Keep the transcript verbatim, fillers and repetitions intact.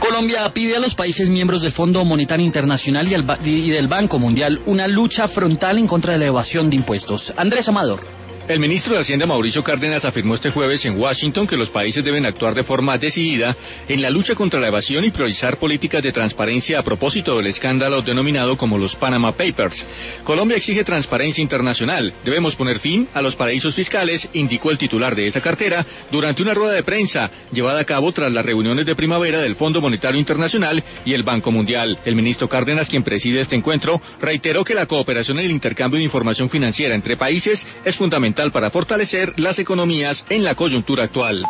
Colombia pide a los países miembros del Fondo Monetario Internacional y, al, y del Banco Mundial una lucha frontal en contra de la evasión de impuestos. Andrés Amador. El ministro de Hacienda, Mauricio Cárdenas, afirmó este jueves en Washington que los países deben actuar de forma decidida en la lucha contra la evasión y priorizar políticas de transparencia a propósito del escándalo denominado como los Panama Papers. Colombia exige transparencia internacional. Debemos poner fin a los paraísos fiscales, indicó el titular de esa cartera durante una rueda de prensa llevada a cabo tras las reuniones de primavera del Fondo Monetario Internacional y el Banco Mundial. El ministro Cárdenas, quien preside este encuentro, reiteró que la cooperación y el intercambio de información financiera entre países es fundamental para fortalecer las economías en la coyuntura actual.